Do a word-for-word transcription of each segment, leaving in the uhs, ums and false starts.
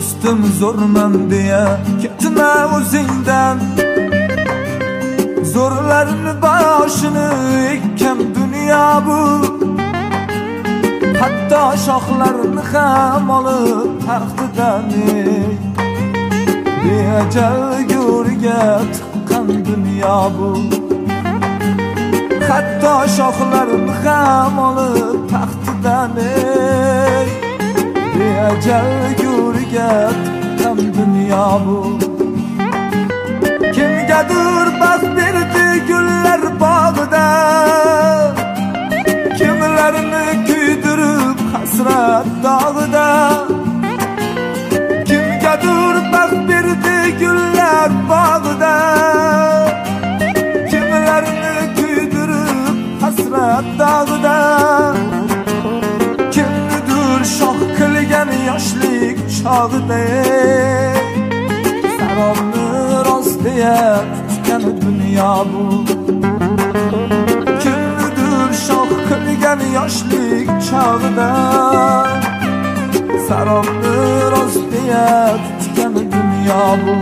do'stim zo'rman deya ketma o'zingdan. Zo'rlarni boshini ekkan dunyo bu, hatto shoxlarini ham olib taxtidan beajal go'riga tiqqan dunyo bu. Hatto shoxlarini ham olib taxtidan beajal go'riga tiqqan dunyo bu. Kimgadir baxt berdi gullar bog'ida, kimlarni kuydirib hasrat dog'ida. Kimgadir baxt berdi gullar bog'ida, kimlarni kuydirib hasrat dog'ida. Kimnidir shoh qilgan yoshlik chog'ida, sarobni rost deya tutgan dunyo bu. Kimnidir shoh qilgan yoshlik chog'ida, sarobni rost deya tutgan dunyo bu.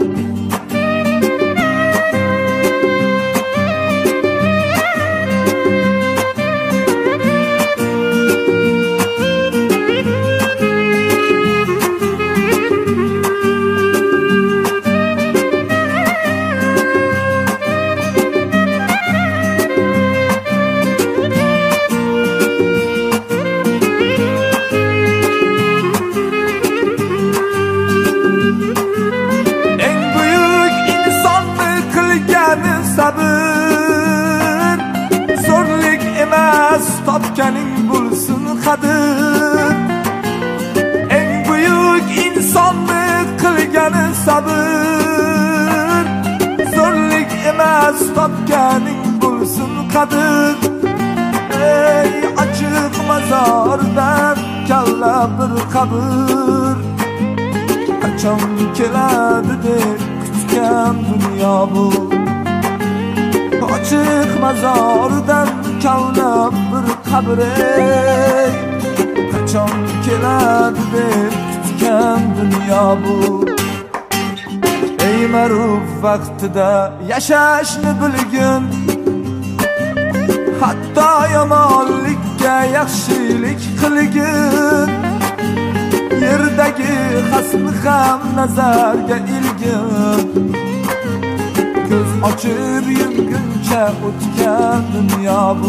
Sabır, zo'rlik emas, topganing bo'lsin qadir. Eng buyuk insonni qilgani sabır, zo'rlik emas, topganing bo'lsin qadir. Ey ochiq mozordan kalla bir qabr, qachon keladi deb kutgan dunyo bu. Ochiq mozordan kavlab bir qabr, qachon keladi deb kutgan dunyo bu. Ey ma'ruf vaqtida yashashni bilgin, hatto yomonlikka yaxshilik qilgin. Yerdagi xasni ham nazarga ilgin, ko'z ochib yumguncha o'tgan dunyo bu.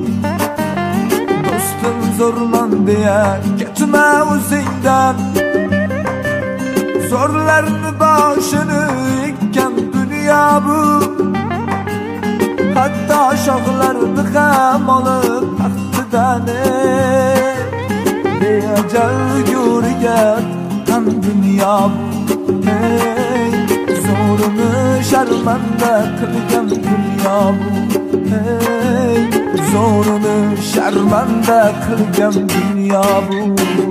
Do'stim zo'rman deya ketma o'zingdan, zo'rlarni boshini ekkan dunyo bu. Hatto shoxlarini ham olib taxtidan beajal go'riga tiqqan dunyo bu. Hey, zo'rini sharmanda qilgan dunyo bu. Hey, zo'rini sharmanda qilgan dunyo bu.